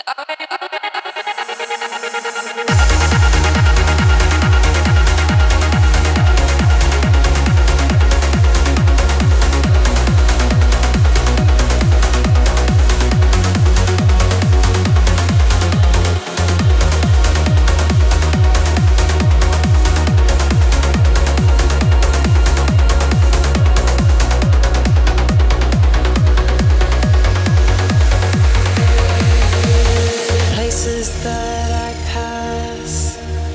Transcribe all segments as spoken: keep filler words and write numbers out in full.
Places that I pass,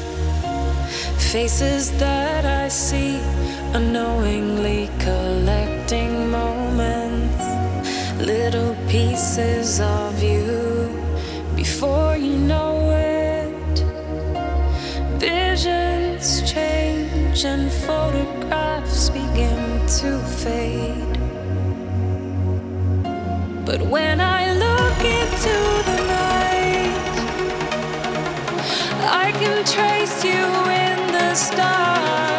faces that I see, unknowingly collecting moments, little pieces of you before you know it. Visions change and photographs begin to fade. But when I look into the night, I can trace you in the stars.